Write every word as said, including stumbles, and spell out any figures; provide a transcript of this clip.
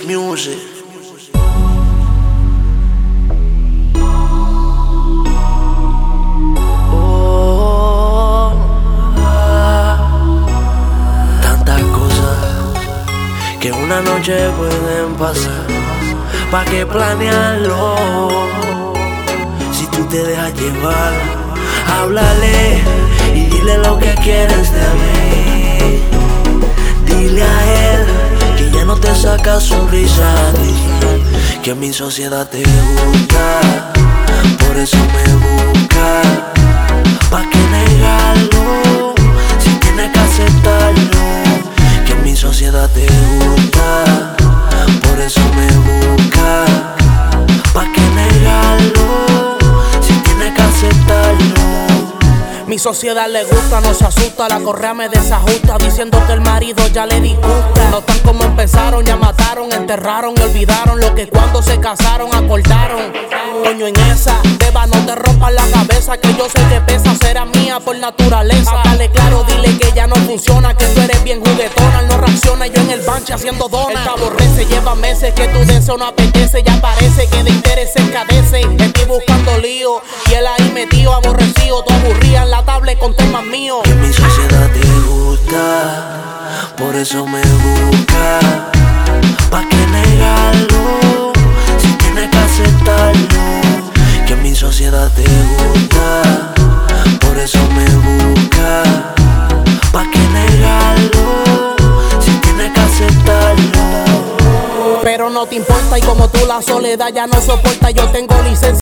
Music. Oh, ah, tantas cosas que una noche pueden pasar. ¿Pa' qué planearlo? Si tú te dejas llevar, háblale y dile lo que quieres de mí. Dile a él que ya no te saca sonrisa a ti, que mi sociedad te gusta, por eso me busca. ¿Pa' qué negarlo? Si tienes que aceptarlo, que mi sociedad te gusta, por eso me busca. ¿Pa' qué negarlo? Si tienes que aceptarlo. Mi sociedad le gusta, no se asusta, la correa me desajusta, diciendo que el marido ya le disgusta. No tan como empezaron, ya mataron, enterraron y olvidaron lo que cuando se casaron acordaron. Coño, en esa, beba, no te rompas la cabeza, que yo sé que pesa, será mía por naturaleza. Dale claro, dile que ya no funciona, que tú eres bien juguetona, él no reacciona, yo en el banche haciendo donas. El te aborrece, lleva meses que tu deseo no apetece, ya parece que de interés se encadece. Estoy buscando lío y él ahí metido, aborrecido, todo aburría en la tablet con temas míos. Que mi sociedad te gusta, por eso me busca. ¿Pa' qué negarlo? Si tienes que aceptarlo. Que mi sociedad te gusta, por eso me busca. ¿Pa' qué negarlo? Si tienes que aceptarlo. Pero no te importa y como tú la soledad ya no soporta, yo tengo licencia.